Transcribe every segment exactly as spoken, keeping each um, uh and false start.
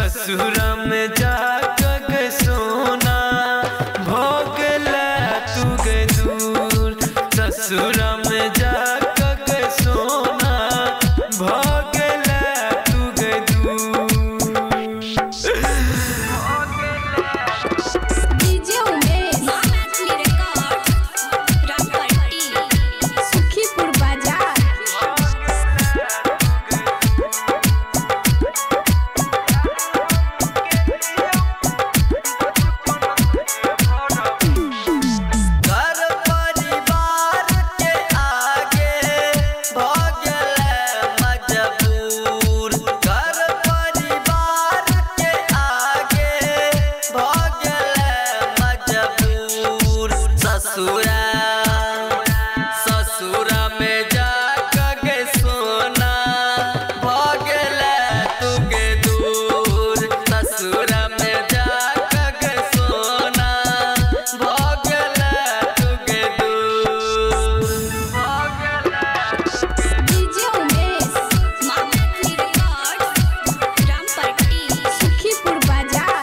ससुरा में जाके सोना भोगला तू गे दूर। ससुरा में जाके सोना भोगला तू गे दूर। डीजे उमेश महाराष्ट्र रिकॉर्ड रामपट्टी सुखीपुर बाजार। ससुरा ससुरा में जाके सोना भोगला तू गे दूर। ससुरा में जाके सोना भोगला तू गे दूर। डीजे उमेश महाराष्ट्र रिकॉर्ड रामपट्टी सुखीपुर बाजार।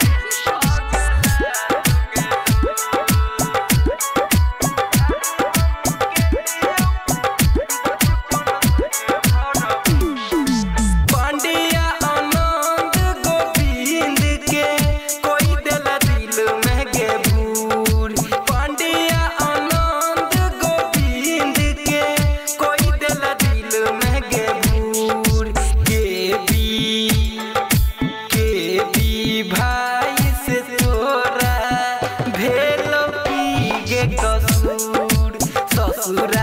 भाई से तोरा भेलो की गे कसूर। ससुरा